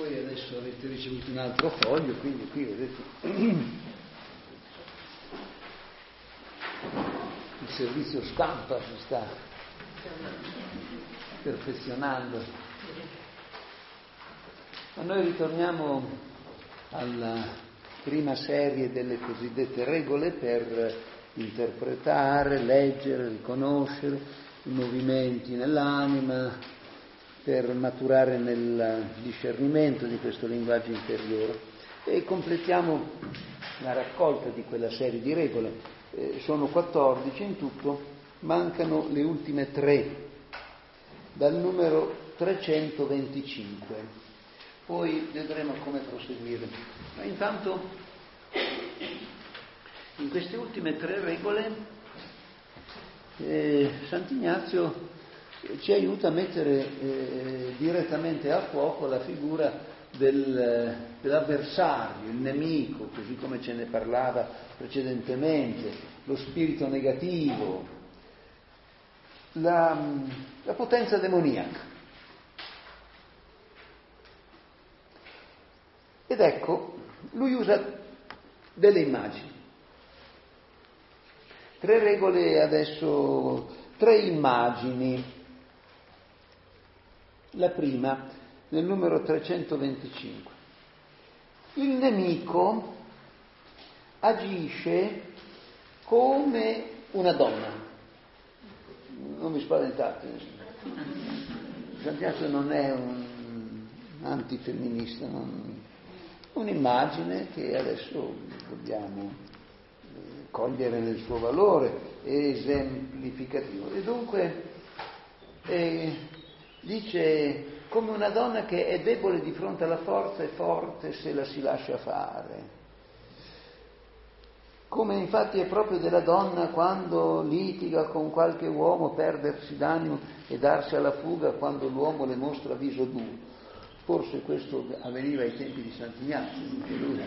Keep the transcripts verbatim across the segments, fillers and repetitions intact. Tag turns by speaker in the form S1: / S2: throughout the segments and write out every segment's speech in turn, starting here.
S1: voi adesso avete ricevuto un altro foglio, quindi qui vedete il servizio stampa si sta perfezionando. Ma noi ritorniamo alla prima serie delle cosiddette regole per interpretare, leggere, riconoscere i movimenti nell'anima, per maturare nel discernimento di questo linguaggio interiore, e completiamo la raccolta di quella serie di regole. Eh, sono quattordici in tutto, mancano le ultime tre, dal numero trecentoventicinque. Poi vedremo come proseguire. Ma intanto, in queste ultime tre regole, eh, Sant'Ignazio ci aiuta a mettere eh, direttamente a fuoco la figura del, dell'avversario, il nemico, così come ce ne parlava precedentemente, lo spirito negativo, la, la potenza demoniaca. Ed ecco, lui usa delle immagini. Tre regole adesso, tre immagini. La prima, nel numero trecentoventicinque. Il nemico agisce come una donna. Non vi spaventate. Sant'Ignazio non è un antifemminista, non... un'immagine che adesso dobbiamo cogliere nel suo valore esemplificativo. E dunque eh, dice come una donna che è debole di fronte alla forza e forte se la si lascia fare. Come infatti è proprio della donna quando litiga con qualche uomo perdersi d'animo e darsi alla fuga quando l'uomo le mostra viso duro. Forse questo avveniva ai tempi di Sant'Ignazio, lui,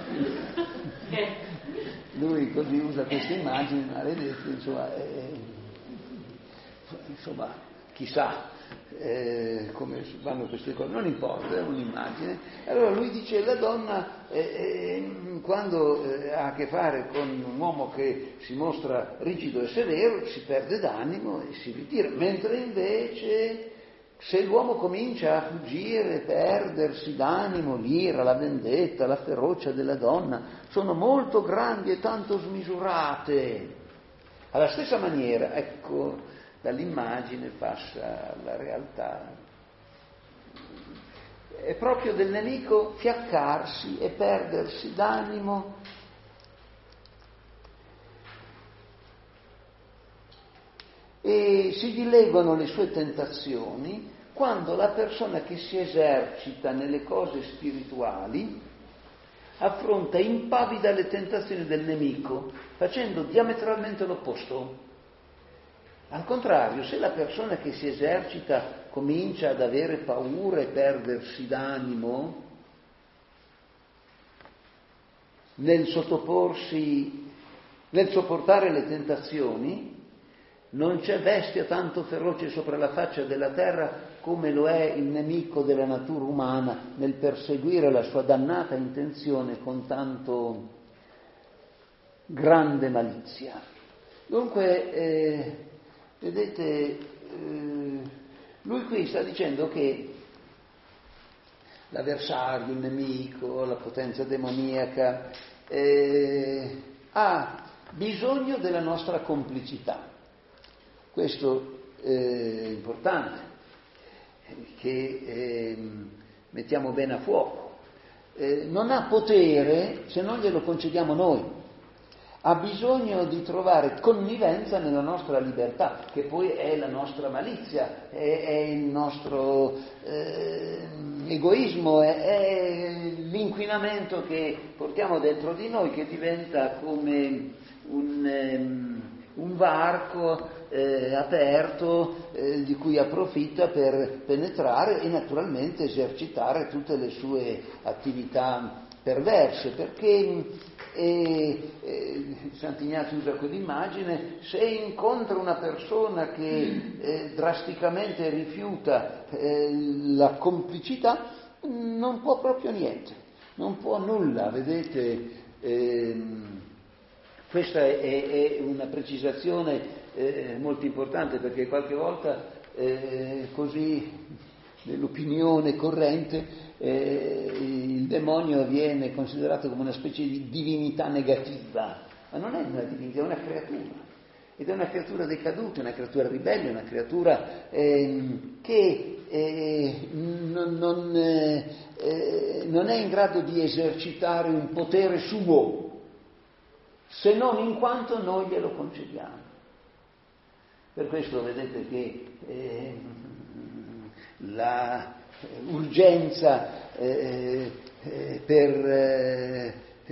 S1: lui così usa queste immagini maledette, insomma, eh, insomma chissà eh, come vanno queste cose, non importa, è un'immagine. Allora lui dice la donna eh, eh, quando eh, ha a che fare con un uomo che si mostra rigido e severo si perde d'animo e si ritira, mentre invece se l'uomo comincia a fuggire, perdersi d'animo, l'ira, la vendetta, la ferocia della donna sono molto grandi e tanto smisurate. Alla stessa maniera, ecco, dall'immagine passa alla realtà. È proprio del nemico fiaccarsi e perdersi d'animo. E si dileguano le sue tentazioni quando la persona che si esercita nelle cose spirituali affronta impavida le tentazioni del nemico, facendo diametralmente l'opposto. Al contrario, se la persona che si esercita comincia ad avere paura e perdersi d'animo nel sottoporsi, nel sopportare le tentazioni, non c'è bestia tanto feroce sopra la faccia della terra come lo è il nemico della natura umana nel perseguire la sua dannata intenzione con tanto grande malizia. Dunque, eh, vedete, eh, lui qui sta dicendo che l'avversario, il nemico, la potenza demoniaca eh, ha bisogno della nostra complicità. Questo è importante, che eh, mettiamo bene a fuoco. Eh, non ha potere se non glielo concediamo noi. Ha bisogno di trovare connivenza nella nostra libertà, che poi è la nostra malizia, è, è il nostro eh, egoismo, è, è l'inquinamento che portiamo dentro di noi, che diventa come un... Um, un varco eh, aperto eh, di cui approfitta per penetrare e naturalmente esercitare tutte le sue attività perverse, perché eh, eh, Sant'Ignazio usa quell'immagine: se incontra una persona che eh, drasticamente rifiuta eh, la complicità, non può proprio niente, non può nulla, vedete, ehm, questa è, è, è una precisazione eh, molto importante, perché qualche volta eh, così nell'opinione corrente eh, il demonio viene considerato come una specie di divinità negativa, ma non è una divinità, è una creatura. Ed è una creatura decaduta, una creatura ribelle, una creatura eh, che eh, non, non, eh, non è in grado di esercitare un potere suo, se non in quanto noi glielo concediamo. Per questo vedete che eh, la urgenza eh, eh, per... Eh,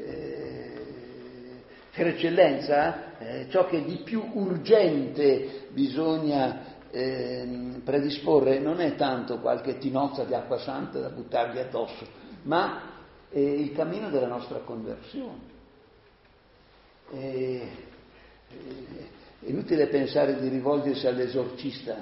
S1: Per eccellenza, eh, ciò che di più urgente bisogna eh, predisporre non è tanto qualche tinozza di acqua santa da buttargli addosso, ma eh, il cammino della nostra conversione. Eh, eh, è inutile pensare di rivolgersi all'esorcista,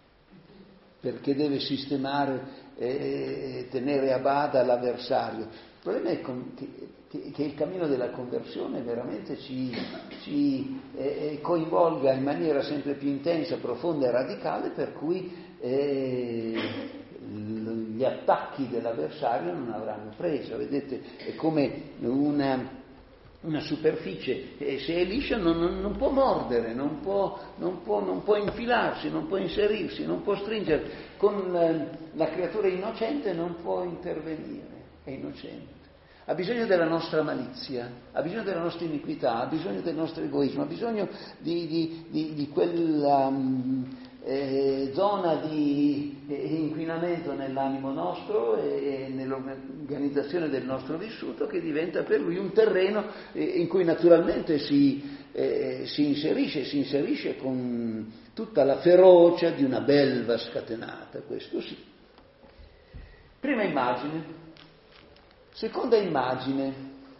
S1: perché deve sistemare e eh, tenere a bada l'avversario. Il problema è che Che, che il cammino della conversione veramente ci, ci eh, coinvolga in maniera sempre più intensa, profonda e radicale, per cui eh, gli attacchi dell'avversario non avranno presa. Vedete, è come una, una superficie, e se è liscia non, non, non può mordere, non può, non, può, non può infilarsi, non può inserirsi, non può stringere. Con eh, la creatura innocente non può intervenire, è innocente. Ha bisogno della nostra malizia, ha bisogno della nostra iniquità, ha bisogno del nostro egoismo, ha bisogno di, di, di, di quella um, eh, zona di eh, inquinamento nell'animo nostro e, e nell'organizzazione del nostro vissuto, che diventa per lui un terreno eh, in cui naturalmente si, eh, si inserisce, si inserisce con tutta la ferocia di una belva scatenata, questo sì. Prima immagine. Seconda immagine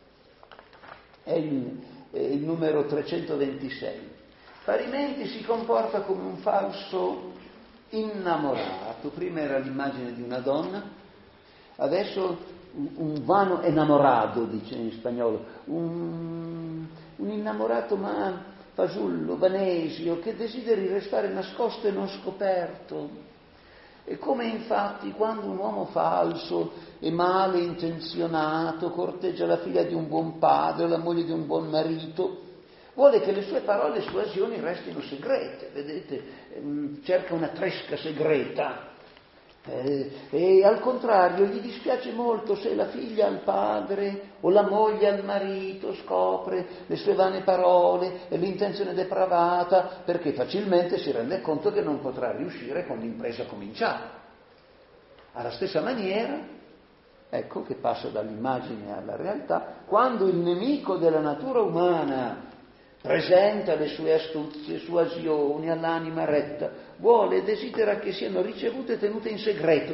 S1: è il, è il numero trecentoventisei. Parimenti si comporta come un falso innamorato. Prima era l'immagine di una donna, adesso un, un vano enamorado, dice in spagnolo, un, un innamorato ma fasullo, vanesio, che desideri restare nascosto e non scoperto. E come infatti quando un uomo falso e male intenzionato corteggia la figlia di un buon padre o la moglie di un buon marito, vuole che le sue parole e le sue azioni restino segrete, vedete, cerca una tresca segreta. Eh, e al contrario gli dispiace molto se la figlia al padre o la moglie al marito scopre le sue vane parole e l'intenzione depravata, perché facilmente si rende conto che non potrà riuscire con l'impresa cominciata. Alla stessa maniera, ecco che passa dall'immagine alla realtà, quando il nemico della natura umana presenta le sue astuzie, suasioni all'anima retta, vuole e desidera che siano ricevute e tenute in segreto.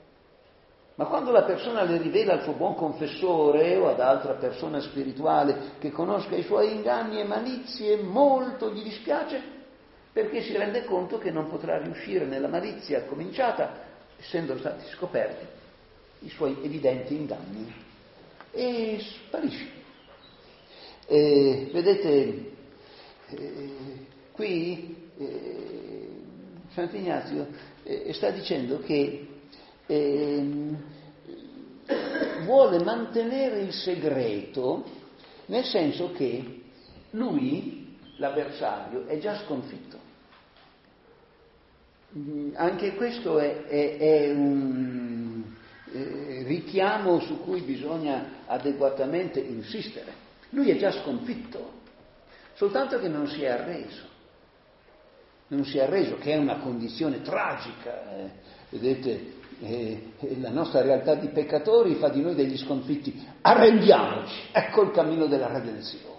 S1: Ma quando la persona le rivela al suo buon confessore o ad altra persona spirituale che conosca i suoi inganni e malizie, molto gli dispiace, perché si rende conto che non potrà riuscire nella malizia cominciata, essendo stati scoperti i suoi evidenti inganni. E sparisce. Eh, vedete, eh, qui eh, Sant'Ignazio eh, sta dicendo che eh, vuole mantenere il segreto, nel senso che lui, l'avversario, è già sconfitto. Anche questo è, è, è un eh, richiamo su cui bisogna adeguatamente insistere. Lui è già sconfitto, soltanto che non si è arreso, non si è arreso, che è una condizione tragica. Eh. Vedete, eh, la nostra realtà di peccatori fa di noi degli sconfitti. Arrendiamoci, ecco il cammino della redenzione.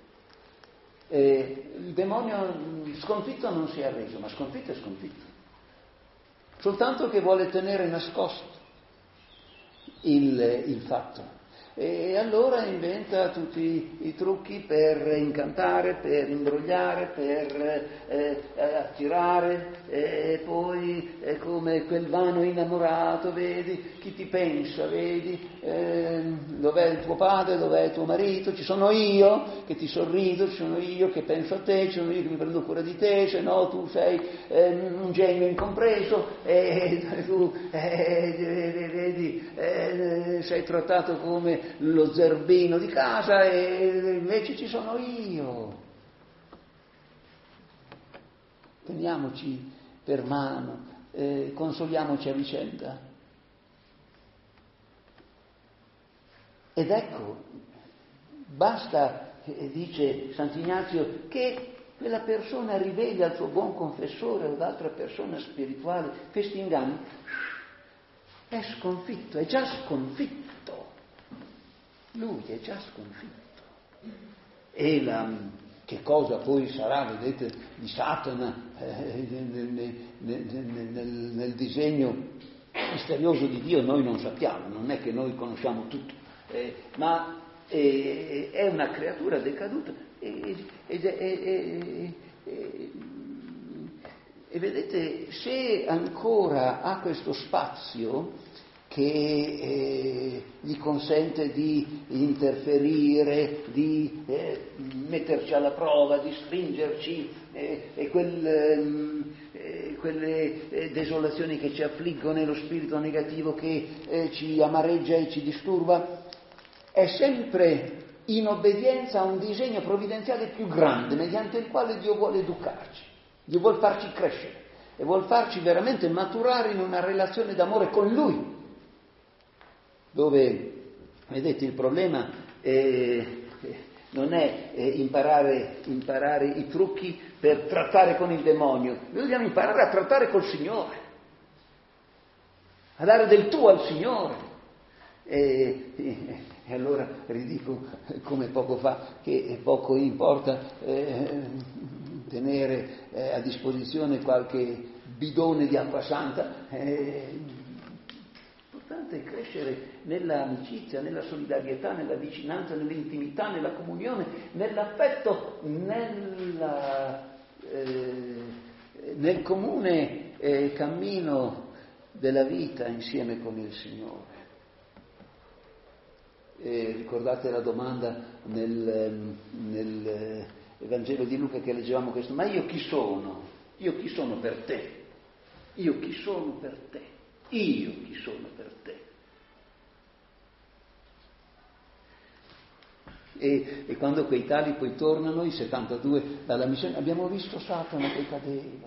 S1: Eh, il demonio sconfitto non si è arreso, ma sconfitto è sconfitto, soltanto che vuole tenere nascosto il, il fatto. E allora inventa tutti i trucchi per incantare, per imbrogliare, per eh, attirare, e poi ecco, come quel vano innamorato, vedi, chi ti pensa, vedi, eh, dov'è il tuo padre, dov'è il tuo marito, ci sono io che ti sorrido, ci sono io che penso a te, ci sono io che mi prendo cura di te, se no tu sei eh, un genio incompreso e tu eh, vedi, eh, sei trattato come lo zerbino di casa e invece ci sono io. Teniamoci per mano, eh, consoliamoci a vicenda. Ed ecco, basta, eh, dice Sant'Ignazio, che quella persona riveli al suo buon confessore o ad altra persona spirituale questi inganni, è sconfitto, è già sconfitto. Lui è già sconfitto. E la... Che cosa poi sarà, vedete, di Satana eh, nel, nel, nel, nel disegno misterioso di Dio noi non sappiamo, non è che noi conosciamo tutto, eh, ma eh, è una creatura decaduta e, e, e, e, e vedete, se ancora ha questo spazio che eh, gli consente di interferire, di eh, metterci alla prova, di stringerci, eh, e quel, eh, quelle eh, desolazioni che ci affliggono e lo spirito negativo che eh, ci amareggia e ci disturba, è sempre in obbedienza a un disegno provvidenziale più grande, mediante il quale Dio vuole educarci, Dio vuole farci crescere e vuole farci veramente maturare in una relazione d'amore con Lui, dove, vedete, il problema eh, non è eh, imparare, imparare i trucchi per trattare con il demonio, noi dobbiamo imparare a trattare col Signore, a dare del tuo al Signore. E, e, e allora ridico, come poco fa, che poco importa eh, tenere eh, a disposizione qualche bidone di acqua santa, eh, è crescere nell'amicizia, nella solidarietà, nella vicinanza, nell'intimità, nella comunione, nell'affetto, nella, eh, nel comune eh, cammino della vita insieme con il Signore. E ricordate la domanda nel, nel Vangelo di Luca che leggevamo questo: ma io chi sono? Io chi sono per te? Io chi sono per te? Io chi sono per te? E, e quando quei tali poi tornano, i settantadue dalla missione, abbiamo visto Satana che cadeva.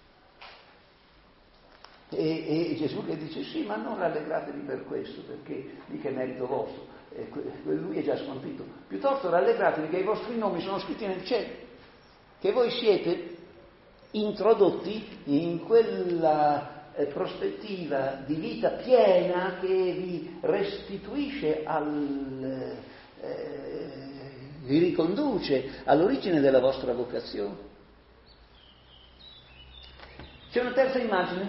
S1: E, e Gesù che dice: sì, ma non rallegratevi per questo, perché mica è merito vostro, e que, lui è già sconfitto. Piuttosto rallegratevi che i vostri nomi sono scritti nel cielo, che voi siete introdotti in quella prospettiva di vita piena che vi restituisce al, eh, vi riconduce all'origine della vostra vocazione. C'è una terza immagine,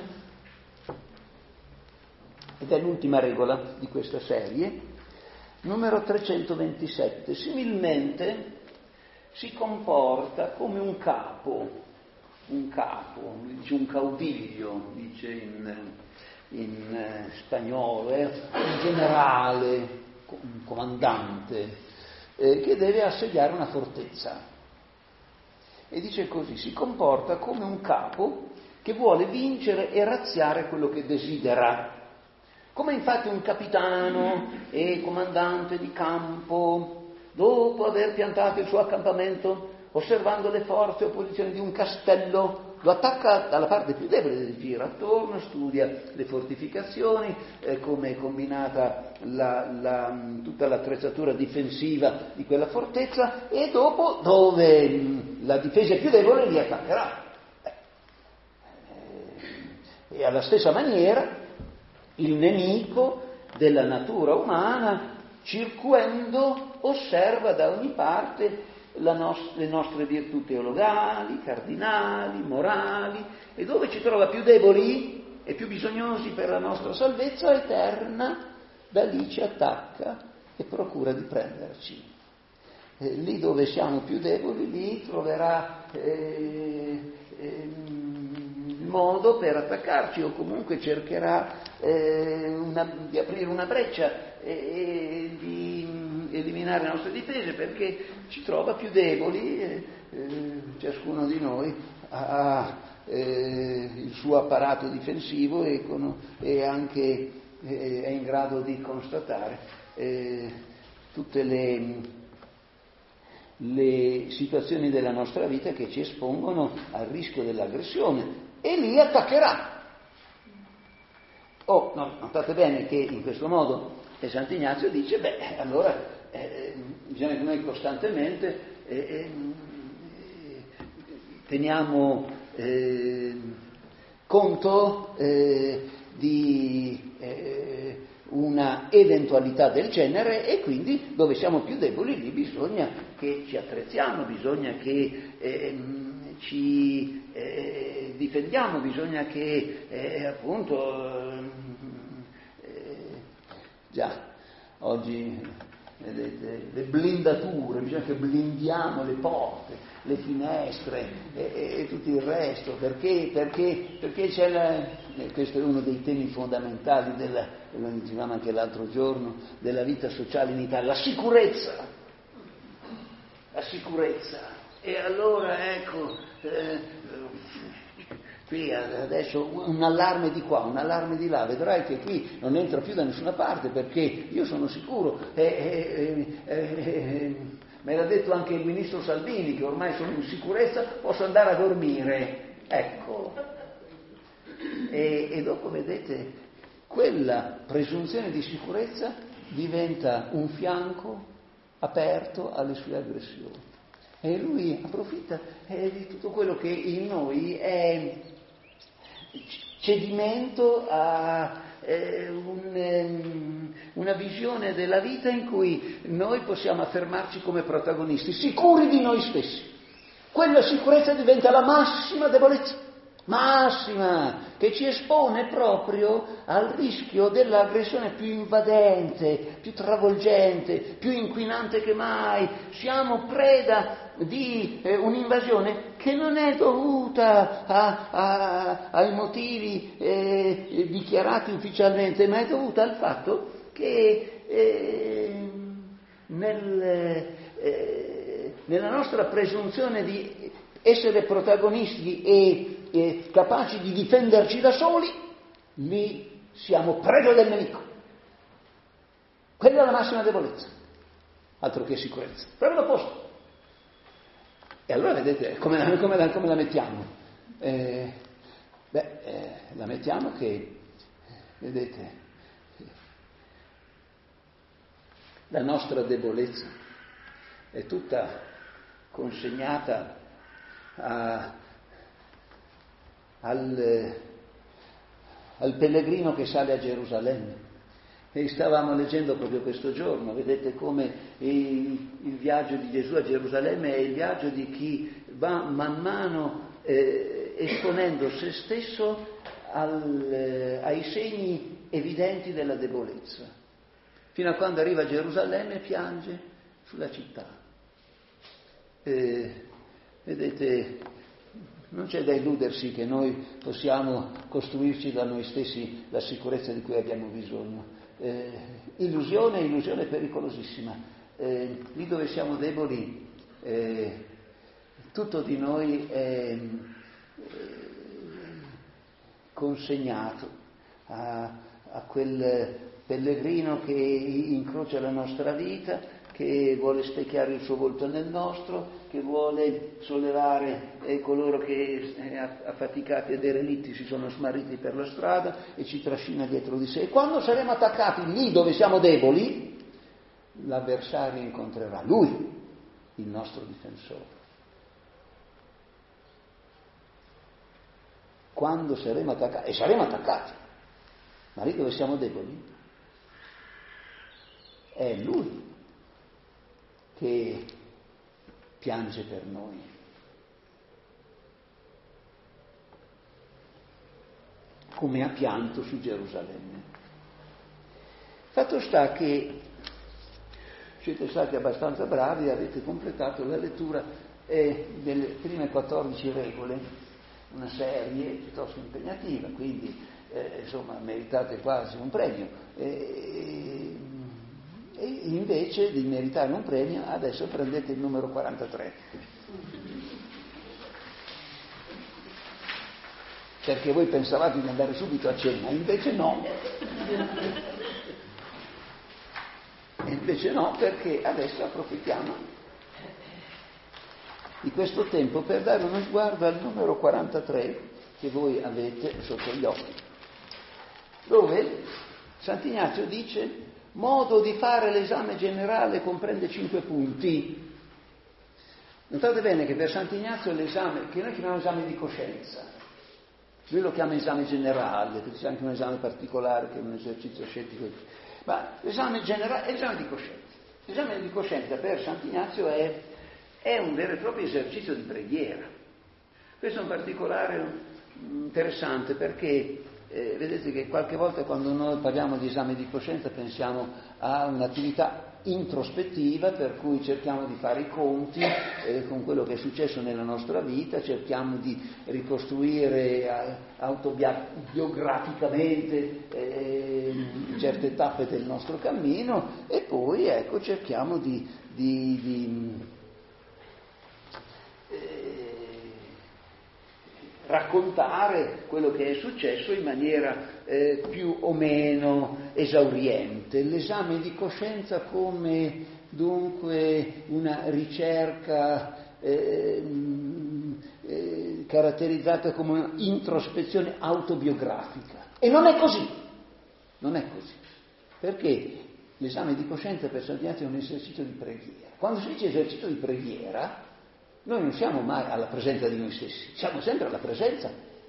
S1: ed è l'ultima regola di questa serie, numero trecentoventisette. Similmente si comporta come un capo, un capo, dice un caudiglio, dice in, in eh, spagnolo, è un generale, un comandante, eh, che deve assediare una fortezza. E dice così: si comporta come un capo che vuole vincere e razziare quello che desidera. Come infatti un capitano e comandante di campo, dopo aver piantato il suo accampamento, osservando le forze e opposizioni di un castello, lo attacca dalla parte più debole, gira attorno, studia le fortificazioni, eh, come è combinata la, la, tutta l'attrezzatura difensiva di quella fortezza, e dopo, dove mh, la difesa è più debole, li attaccherà. Eh, e alla stessa maniera il nemico della natura umana, circuendo, osserva da ogni parte La nost- le nostre virtù teologali, cardinali, morali, e dove ci trova più deboli e più bisognosi per la nostra salvezza eterna, da lì ci attacca e procura di prenderci. Eh, lì dove siamo più deboli, lì troverà eh, eh, modo per attaccarci, o comunque cercherà eh, una, di aprire una breccia e, e di eliminare le nostre difese, perché ci trova più deboli, eh, eh, ciascuno di noi ha eh, il suo apparato difensivo e, con, e anche eh, è in grado di constatare eh, tutte le le situazioni della nostra vita che ci espongono al rischio dell'aggressione, e lì attaccherà. Oh, no, notate bene che in questo modo e Sant'Ignazio dice, beh, allora eh, bisogna che noi costantemente eh, eh, teniamo eh, conto eh, di eh, una eventualità del genere, e quindi dove siamo più deboli lì bisogna che ci attrezziamo, bisogna che eh, ci eh, difendiamo, bisogna che eh, appunto eh, già oggi vedete le blindature, bisogna che blindiamo le porte, le finestre e, e tutto il resto, perché, perché, perché c'è la, questo è uno dei temi fondamentali della, lo dicevamo anche l'altro giorno, della vita sociale in Italia, la sicurezza, la sicurezza. E allora ecco, eh, qui adesso un allarme di qua, un allarme di là, vedrai che qui non entra più da nessuna parte, perché io sono sicuro, eh, eh, eh, eh, me l'ha detto anche il ministro Salvini, che ormai sono in sicurezza, posso andare a dormire, ecco. E, e dopo vedete, quella presunzione di sicurezza diventa un fianco aperto alle sue aggressioni. E lui approfitta eh, di tutto quello che in noi è cedimento a eh, un, um, una visione della vita in cui noi possiamo affermarci come protagonisti, sicuri di noi stessi. Quella sicurezza diventa la massima debolezza, massima, che ci espone proprio al rischio dell'aggressione più invadente, più travolgente, più inquinante che mai. Siamo preda di eh, un'invasione che non è dovuta a, a, ai motivi eh, dichiarati ufficialmente, ma è dovuta al fatto che eh, nel, eh, nella nostra presunzione di essere protagonisti e eh, capaci di difenderci da soli, lì siamo preda del nemico. Quella è la massima debolezza, altro che sicurezza, proprio l'opposto. E allora vedete come la, come la, come la mettiamo? Eh, beh, eh, la mettiamo che, vedete, la nostra debolezza è tutta consegnata a, al, al pellegrino che sale a Gerusalemme. E stavamo leggendo proprio questo giorno, vedete come il, il viaggio di Gesù a Gerusalemme è il viaggio di chi va man mano eh, esponendo se stesso al, eh, ai segni evidenti della debolezza, fino a quando arriva a Gerusalemme e piange sulla città. Eh, vedete, non c'è da illudersi che noi possiamo costruirci da noi stessi la sicurezza di cui abbiamo bisogno. Eh, illusione, illusione pericolosissima. Eh, lì dove siamo deboli, eh, tutto di noi è eh, consegnato a, a quel pellegrino che incrocia la nostra vita, che vuole specchiare il suo volto nel nostro, che vuole sollevare eh, coloro che eh, affaticati e derelitti si sono smarriti per la strada e ci trascina dietro di sé. E quando saremo attaccati lì dove siamo deboli, l'avversario incontrerà lui, il nostro difensore. Quando saremo attaccati, e saremo attaccati, ma lì dove siamo deboli, è lui che piange per noi. Come ha pianto su Gerusalemme. Fatto sta che siete stati abbastanza bravi, avete completato la lettura eh, delle prime quattordici regole una serie piuttosto impegnativa, quindi eh, insomma meritate quasi un premio. E, e invece di meritare un premio adesso prendete il numero quarantatré. Perché voi pensavate di andare subito a cena, invece no. E invece no, perché adesso approfittiamo di questo tempo per dare uno sguardo al numero quarantatré che voi avete sotto gli occhi, dove Sant'Ignazio dice: modo di fare l'esame generale comprende cinque punti. Notate bene che per Sant'Ignazio l'esame, che noi chiamiamo esame di coscienza, lui lo chiama esame generale, perché c'è anche un esame particolare che è un esercizio scettico, ma l'esame generale è l'esame di coscienza. L'esame di coscienza per Sant'Ignazio è, è un vero e proprio esercizio di preghiera. Questo è un particolare interessante perché eh, vedete che qualche volta quando noi parliamo di esame di coscienza pensiamo a un'attività introspettiva per cui cerchiamo di fare i conti eh, con quello che è successo nella nostra vita, cerchiamo di ricostruire eh, autobiograficamente eh, certe tappe del nostro cammino e poi ecco cerchiamo di, di, di eh, raccontare quello che è successo in maniera eh, più o meno esauriente. L'esame di coscienza come dunque una ricerca eh, eh, caratterizzata come una introspezione autobiografica. E non è così, non è così, perché l'esame di coscienza per Sant'Ignazio è un esercizio di preghiera. Quando si dice esercizio di preghiera, noi non siamo mai alla presenza di noi stessi, siamo sempre alla presenza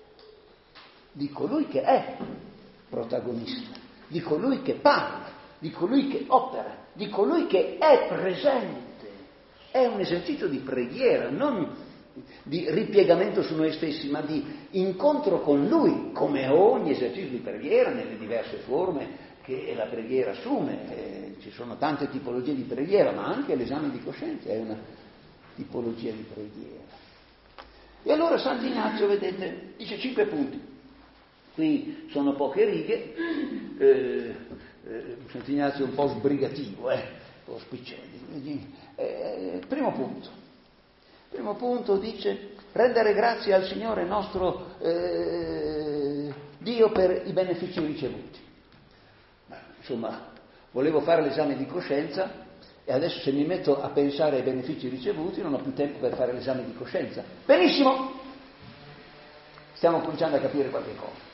S1: di colui che è protagonista, di colui che parla, di colui che opera, di colui che è presente. È un esercizio di preghiera, non di ripiegamento su noi stessi, ma di incontro con lui, come ogni esercizio di preghiera nelle diverse forme che la preghiera assume. Eh, ci sono tante tipologie di preghiera, ma anche l'esame di coscienza è una tipologia di preghiera. E allora Sant'Ignazio, vedete, dice cinque punti. Qui sono poche righe, eh, eh, Sant'Ignazio è un po' sbrigativo, eh, un po' spiccione. Eh, primo punto. Primo punto dice: rendere grazie al Signore nostro eh, Dio per i benefici ricevuti. Ma, insomma, volevo fare l'esame di coscienza e adesso se mi metto a pensare ai benefici ricevuti non ho più tempo per fare l'esame di coscienza. Benissimo! Stiamo cominciando a capire qualche cosa.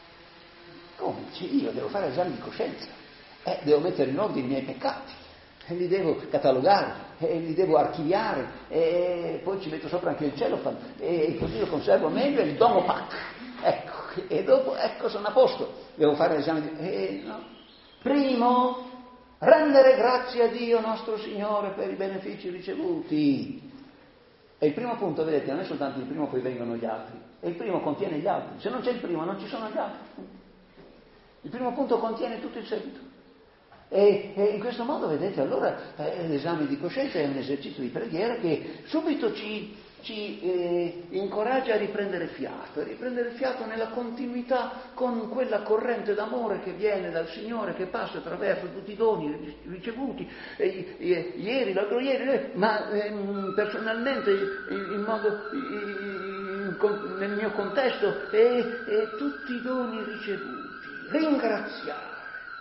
S1: Come? Cioè, io devo fare l'esame di coscienza, eh, devo mettere in ordine i miei peccati, e li devo catalogare, e li devo archiviare, e poi ci metto sopra anche il cellophane, e così lo conservo meglio, e il domo pack. Ecco, e dopo, ecco, sono a posto. Devo fare l'esame di... Eh, no. Primo... rendere grazie a Dio nostro Signore per i benefici ricevuti. E il primo punto, vedete, non è soltanto il primo, poi vengono gli altri. E il primo contiene gli altri. Se non c'è il primo, non ci sono gli altri. Il primo punto contiene tutto il seguito. E, e in questo modo, vedete, allora eh, l'esame di coscienza è un esercizio di preghiera che subito ci, ci eh, incoraggia a riprendere fiato, a riprendere fiato nella continuità con quella corrente d'amore che viene dal Signore, che passa attraverso tutti i doni ricevuti, e, e, ieri, l'altro ieri, eh, ma eh, personalmente, in, in modo, in, in, nel mio contesto, e, e tutti i doni ricevuti. Ringraziare.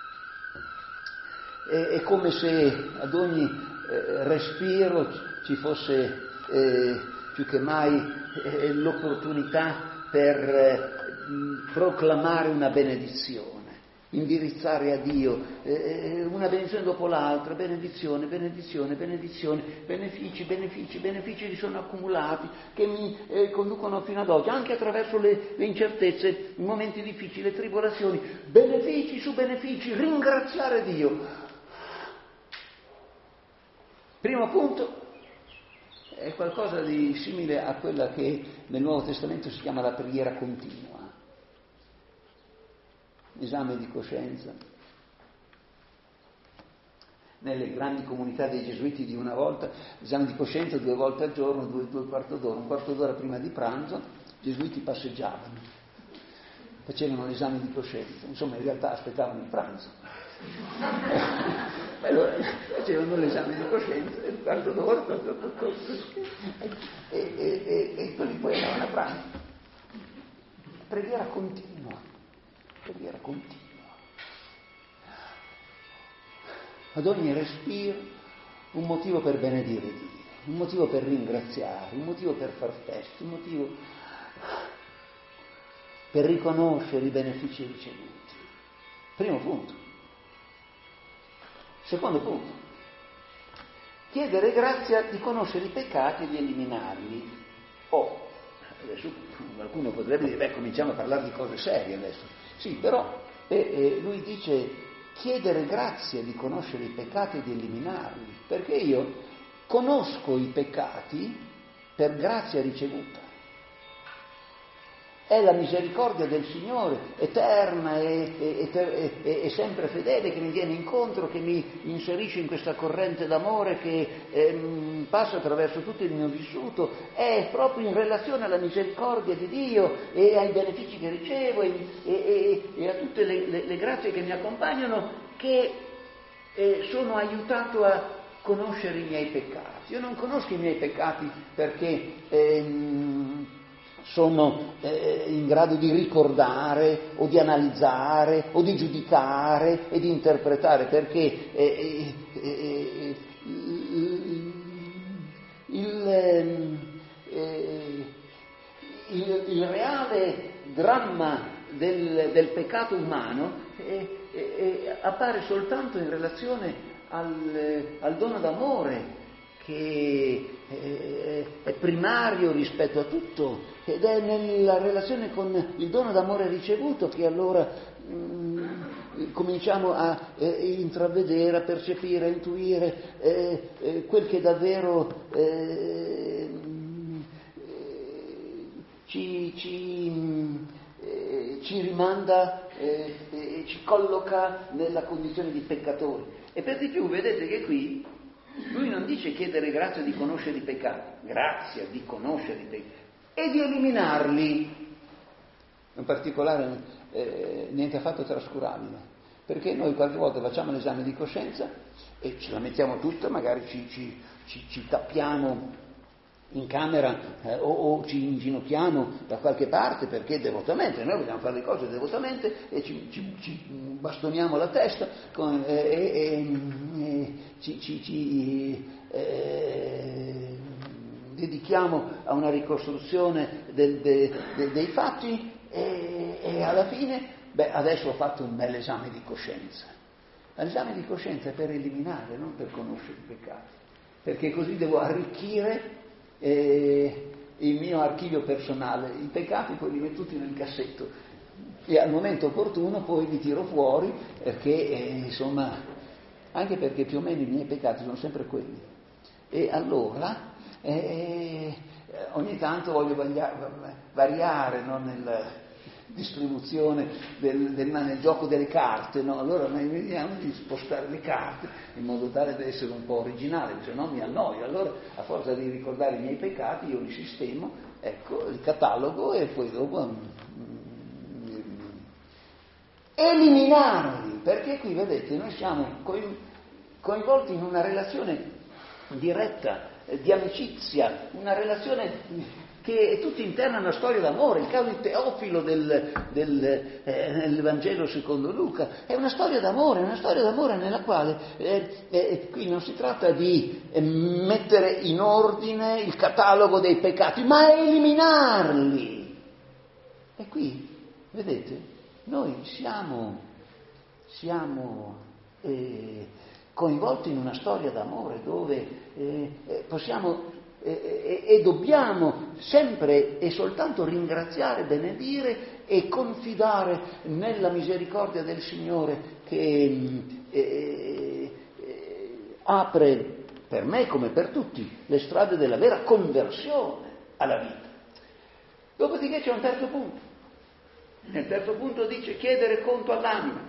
S1: È come se ad ogni eh, respiro ci fosse eh, più che mai eh, l'opportunità per eh, proclamare una benedizione, indirizzare a Dio eh, una benedizione dopo l'altra, benedizione, benedizione, benedizione, benefici, benefici, benefici che sono accumulati, che mi eh, conducono fino ad oggi, anche attraverso le, le incertezze, i momenti difficili, le tribolazioni, benefici su benefici, ringraziare Dio. Primo punto è qualcosa di simile a quella che nel Nuovo Testamento si chiama la preghiera continua, esame di coscienza. Nelle grandi comunità dei gesuiti di una volta, esame di coscienza due volte al giorno, due, due quarto d'ora, un quarto d'ora prima di pranzo, i gesuiti passeggiavano, facevano l'esame di coscienza, insomma in realtà aspettavano il pranzo. Allora facevano l'esame di coscienza e un quarto d'ora e, e, e, e quelli poi andavano a pranzo. Preghiera continua, preghiera continua. Ad ogni respiro un motivo per benedire Dio, un motivo per ringraziare, un motivo per far festa, un motivo per riconoscere i benefici ricevuti. Primo punto. Secondo punto. Chiedere grazia di conoscere i peccati e di eliminarli. Oh, adesso qualcuno potrebbe dire, beh, cominciamo a parlare di cose serie adesso. Sì, però eh, eh, lui dice chiedere grazia di conoscere i peccati e di eliminarli, perché io conosco i peccati per grazia ricevuta. È la misericordia del Signore, eterna e, e, e, e, e sempre fedele, che mi viene incontro, che mi inserisce in questa corrente d'amore che eh, passa attraverso tutto il mio vissuto. È proprio in relazione alla misericordia di Dio e ai benefici che ricevo e, e, e a tutte le, le, le grazie che mi accompagnano che eh, sono aiutato a conoscere i miei peccati. Io non conosco i miei peccati perché ehm, sono eh, in grado di ricordare o di analizzare o di giudicare e di interpretare, perché eh, eh, il, il, eh, il, il reale dramma del, del peccato umano eh, eh, appare soltanto in relazione al, al dono d'amore che è primario rispetto a tutto, ed è nella relazione con il dono d'amore ricevuto che allora mh, cominciamo a eh, intravedere, a percepire, a intuire eh, eh, quel che davvero eh, ci, ci, eh, ci rimanda e eh, ci colloca nella condizione di peccatori. E per di più vedete che qui lui non dice chiedere grazia di conoscere i peccati, grazia di conoscere i peccati e di eliminarli. In particolare eh, niente affatto trascurabile, perché noi qualche volta facciamo l'esame di coscienza e ce la mettiamo tutta, magari ci, ci, ci, ci tappiamo in camera eh, o, o ci inginocchiamo da qualche parte perché devotamente, noi vogliamo fare le cose devotamente e ci, ci, ci bastoniamo la testa con, eh, e, e ci, ci, ci eh, dedichiamo a una ricostruzione del, de, de, dei fatti e, e alla fine, beh, adesso ho fatto un bel esame di coscienza. L'esame di coscienza è per eliminare, non per conoscere i peccati, perché così devo arricchire Eh, il mio archivio personale. I peccati poi li metto tutti nel cassetto e al momento opportuno poi li tiro fuori, perché eh, insomma, anche perché più o meno i miei peccati sono sempre quelli, e allora eh, ogni tanto voglio variare, variare no, nella distribuzione del, del, nel gioco delle carte, no? Allora noi vediamo di spostare le carte in modo tale da essere un po' originale, se no mi annoio. Allora, a forza di ricordare i miei peccati, io li sistemo, ecco, li catalogo e poi dopo mm, eliminarli, perché qui vedete noi siamo coinvolti in una relazione diretta, eh, di amicizia, una relazione che è tutta interna a una storia d'amore. Il caso di Teofilo del, del, eh, nel Vangelo secondo Luca è una storia d'amore, una storia d'amore nella quale eh, eh, qui non si tratta di eh, mettere in ordine il catalogo dei peccati, ma eliminarli. E qui, vedete, noi siamo, siamo eh, coinvolti in una storia d'amore dove eh, eh, possiamo E, e, e dobbiamo sempre e soltanto ringraziare, benedire e confidare nella misericordia del Signore che eh, eh, apre per me come per tutti le strade della vera conversione alla vita. Dopodiché c'è un terzo punto. Nel terzo punto dice chiedere conto all'anima.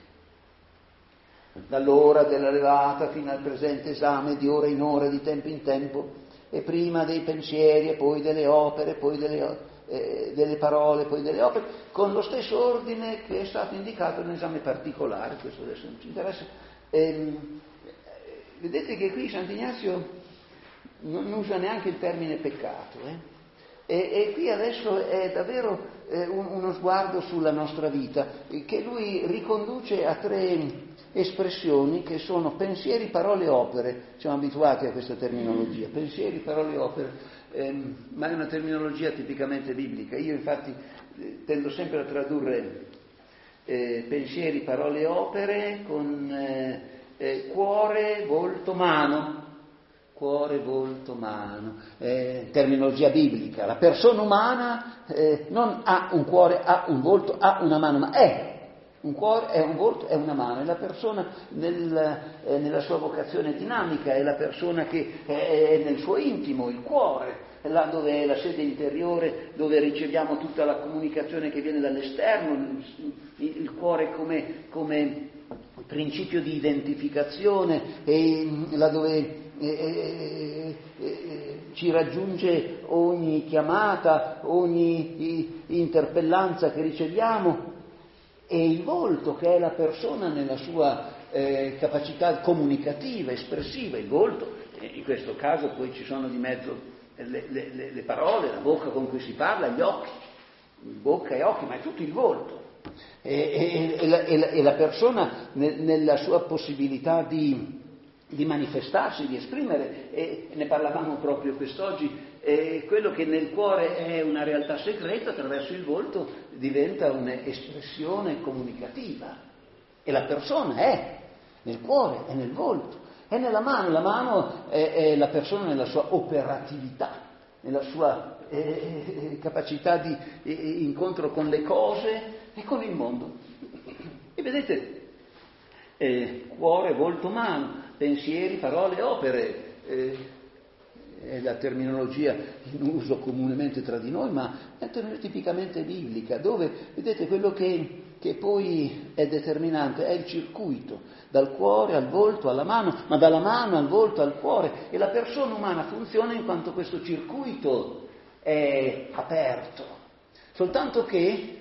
S1: Dall'ora della levata fino al presente esame, di ora in ora, di tempo in tempo, e prima dei pensieri, e poi delle opere, poi delle, eh, delle parole, poi delle opere, con lo stesso ordine che è stato indicato nell'esame particolare, questo adesso non ci interessa. Ehm, vedete che qui Sant'Ignazio non usa neanche il termine peccato, eh? E, e qui adesso è davvero eh, un, uno sguardo sulla nostra vita, eh, che lui riconduce a tre espressioni che sono pensieri, parole, opere. Siamo abituati a questa terminologia, pensieri, parole, opere, ehm, ma è una terminologia tipicamente biblica. Io infatti eh, tendo sempre a tradurre eh, pensieri, parole, opere con eh, eh, cuore, volto, mano. Cuore, volto, mano, eh, terminologia biblica. La persona umana eh, non ha un cuore, ha un volto, ha una mano, ma è un cuore, è un volto, è una mano. È la persona nel, eh, nella sua vocazione dinamica, è la persona che è nel suo intimo, il cuore, è là dove è la sede interiore, dove riceviamo tutta la comunicazione che viene dall'esterno, il, il cuore come, come principio di identificazione, e là dove E, e, e, ci raggiunge ogni chiamata, ogni interpellanza che riceviamo, e il volto, che è la persona nella sua eh, capacità comunicativa, espressiva. Il volto, in questo caso poi ci sono di mezzo le, le, le parole, la bocca con cui si parla, gli occhi, bocca e occhi, ma è tutto il volto. E, e, e, la, e, la, e la persona ne, nella sua possibilità di di manifestarsi, di esprimere, e ne parlavamo proprio quest'oggi, e quello che nel cuore è una realtà segreta, attraverso il volto diventa un'espressione comunicativa, e la persona è nel cuore, è nel volto, è nella mano. La mano è, è la persona nella sua operatività, nella sua eh, capacità di eh, incontro con le cose e con il mondo. E vedete, eh, cuore, volto, mano, pensieri, parole, opere, eh, è la terminologia in uso comunemente tra di noi, ma è una terminologia tipicamente biblica, dove, vedete, quello che, che poi è determinante è il circuito, dal cuore al volto alla mano, ma dalla mano al volto al cuore, e la persona umana funziona in quanto questo circuito è aperto, soltanto che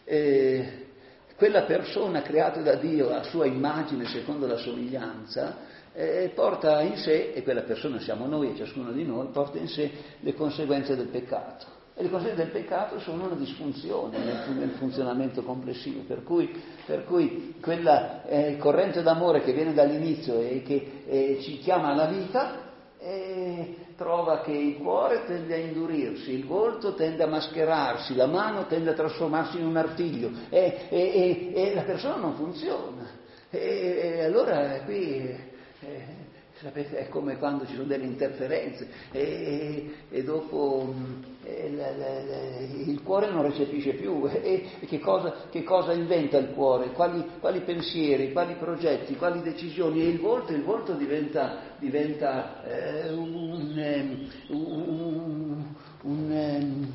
S1: eh, quella persona creata da Dio a sua immagine, secondo la somiglianza, eh, porta in sé, e quella persona siamo noi e ciascuno di noi, porta in sé le conseguenze del peccato. E le conseguenze del peccato sono una disfunzione nel, nel funzionamento complessivo, per cui, per cui quella eh, corrente d'amore che viene dall'inizio e che eh, ci chiama alla vita, eh, trova che il cuore tende a indurirsi, il volto tende a mascherarsi, la mano tende a trasformarsi in un artiglio, e, e, e, e la persona non funziona. E, e allora qui... Eh, sapete, è come quando ci sono delle interferenze e, e dopo eh, la, la, la, il cuore non recepisce più, e, e che, cosa, che cosa inventa il cuore, quali, quali pensieri, quali progetti, quali decisioni, e il volto, il volto diventa, diventa eh, un, un, un,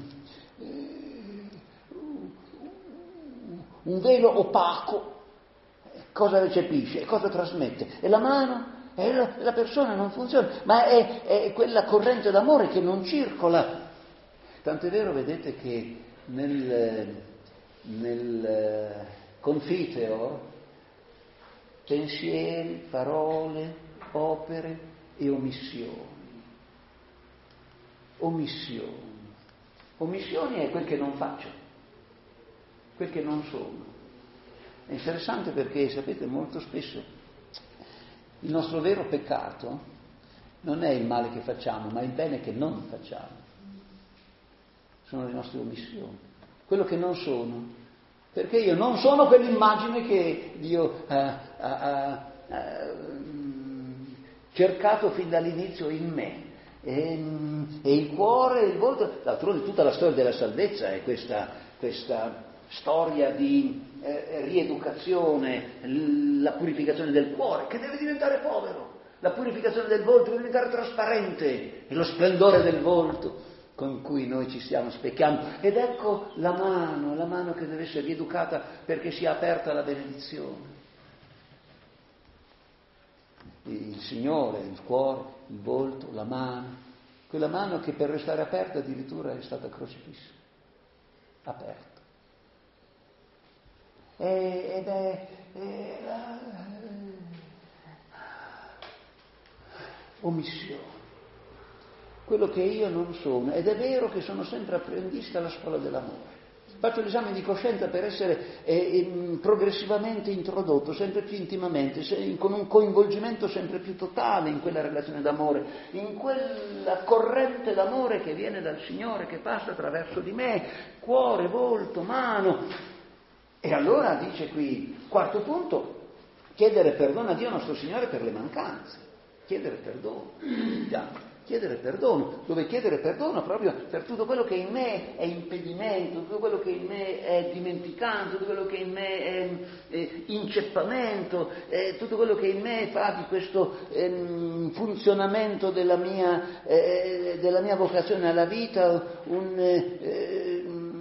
S1: un velo opaco. Cosa recepisce e cosa trasmette? E la mano? E la, la persona non funziona, ma è, è quella corrente d'amore che non circola. Tant'è vero, vedete, che nel, nel Confiteor pensieri, parole, opere e omissioni. Omissioni. Omissioni è quel che non faccio, quel che non sono. È interessante perché, sapete, molto spesso il nostro vero peccato non è il male che facciamo, ma il bene che non facciamo. Sono le nostre omissioni, quello che non sono, perché io non sono quell'immagine che Dio ha, ha, ha, ha cercato fin dall'inizio in me. E, e il cuore, il volto, d'altronde tutta la storia della salvezza è questa, questa storia di eh, rieducazione, l- la purificazione del cuore, che deve diventare povero, la purificazione del volto deve diventare trasparente, e lo splendore del volto con cui noi ci stiamo specchiando. Ed ecco la mano, la mano che deve essere rieducata perché sia aperta alla benedizione. Il Signore, il cuore, il volto, la mano, quella mano che per restare aperta addirittura è stata crocifissa. aperto. E, ed è, è la omissione, quello che io non sono. Ed è vero che sono sempre apprendista alla scuola dell'amore. Faccio l'esame di coscienza per essere eh, eh, progressivamente introdotto, sempre più intimamente, se, con un coinvolgimento sempre più totale in quella relazione d'amore, in quella corrente d'amore che viene dal Signore, che passa attraverso di me, cuore, volto, mano. E allora dice qui, quarto punto, chiedere perdono a Dio nostro Signore per le mancanze, chiedere perdono. Già. Chiedere perdono, dove chiedere perdono proprio per tutto quello che in me è impedimento, tutto quello che in me è dimenticanza, tutto quello che in me è, è inceppamento, è tutto quello che in me fa di questo eh, funzionamento della mia, eh, della mia vocazione alla vita un, eh,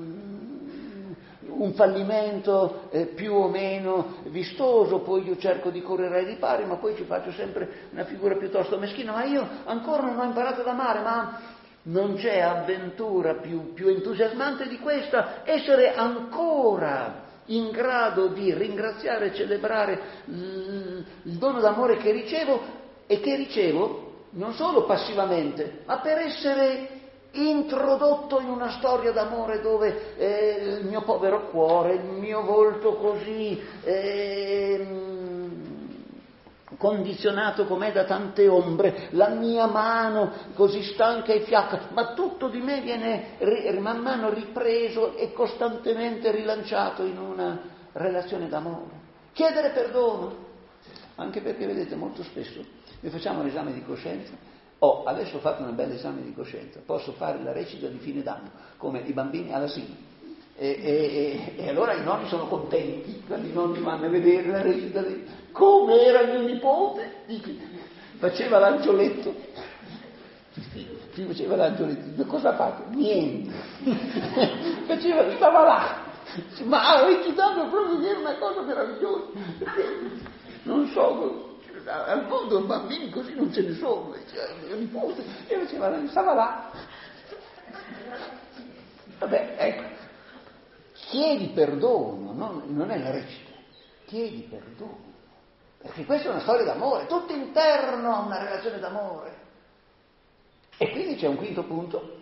S1: un fallimento eh, più o meno vistoso. Poi io cerco di correre ai ripari, ma poi ci faccio sempre una figura piuttosto meschina, ma io ancora non ho imparato ad amare. Ma non c'è avventura più, più entusiasmante di questa, essere ancora in grado di ringraziare e celebrare il, il dono d'amore che ricevo, e che ricevo non solo passivamente, ma per essere introdotto in una storia d'amore dove eh, il mio povero cuore, il mio volto così eh, condizionato com'è da tante ombre, la mia mano così stanca e fiacca, ma tutto di me viene ri- man mano ripreso e costantemente rilanciato in una relazione d'amore. Chiedere perdono, anche perché vedete molto spesso noi facciamo l'esame di coscienza. Oh, adesso ho fatto un bel esame di coscienza, posso fare la recita di fine d'anno, come i bambini all'asilo. E, e, e, e allora i nonni sono contenti, quando i nonni vanno a vedere la recita di... Come era mio nipote? Faceva l'angioletto. Ci faceva l'angioletto. Cosa ha fatto? Niente. Faceva, stava là. Ma ha recitato proprio dire una cosa meravigliosa. Non so... al mondo bambini così non ce ne sono, mio nipote, e faceva, stava là. Vabbè, ecco, chiedi perdono, non, non è la recita, chiedi perdono, perché questa è una storia d'amore, tutto interno a una relazione d'amore. E quindi c'è un quinto punto,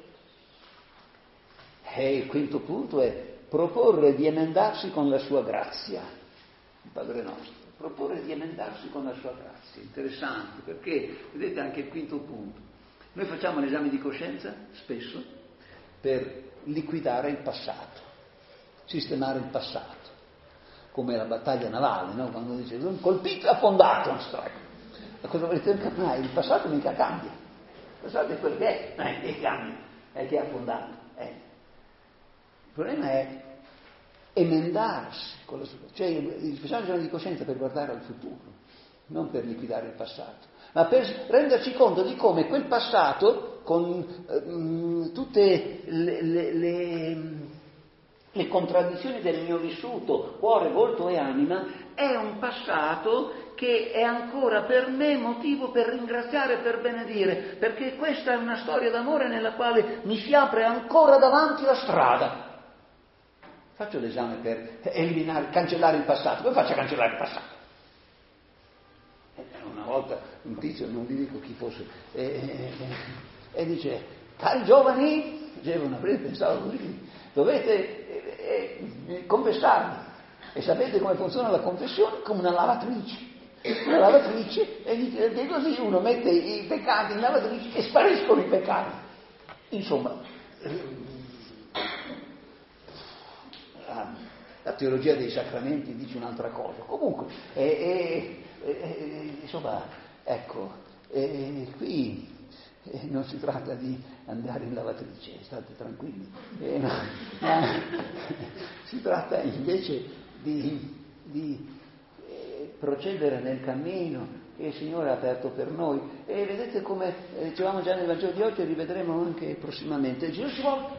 S1: e il quinto punto è proporre di emendarsi con la sua grazia, il Padre nostro. Proporre di emendarsi con la sua grazia. Interessante, perché vedete anche il quinto punto. Noi facciamo l'esame di coscienza spesso per liquidare il passato, sistemare il passato, come la battaglia navale, no? Quando dice colpito e affondato, non strike. Ma cosa volete dire? Ma il passato mica cambia. Il passato è quello che è, non è che cambia, è che è affondato. Eh. Il problema è emendarsi con la sua, cioè facciamo l'esame di coscienza per guardare al futuro, non per liquidare il passato, ma per renderci conto di come quel passato, con ehm, tutte le, le, le, le contraddizioni del mio vissuto, cuore, volto e anima, è un passato che è ancora per me motivo per ringraziare e per benedire, perché questa è una storia d'amore nella quale mi si apre ancora davanti la strada. Faccio l'esame per eliminare, cancellare il passato. Come faccio a cancellare il passato? E una volta un tizio, non vi dico chi fosse, e, e, e dice, cari giovani, dicevano prima, pensavo così, dovete eh, eh, confessarvi. E sapete come funziona la confessione? Come una lavatrice. Una lavatrice, e dice che così uno mette i peccati in lavatrice e spariscono i peccati. Insomma, la teologia dei sacramenti dice un'altra cosa. Comunque, eh, eh, eh, insomma, ecco, eh, qui eh, non si tratta di andare in lavatrice, state tranquilli, eh, no, ma si tratta invece di, di eh, procedere nel cammino che il Signore ha aperto per noi. E vedete come eh, dicevamo già nel Vangelo di oggi e rivedremo anche prossimamente. Gesù si volta,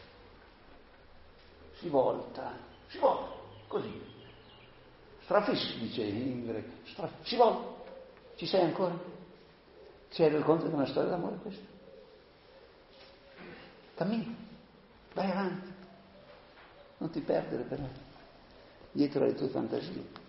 S1: si volta. Si volta, così. Strafis, dice in greco. Straf, si volta. Ci sei ancora? Ci hai reso conto di una storia d'amore questa? Cammina, vai avanti. Non ti perdere però, dietro alle tue fantasie.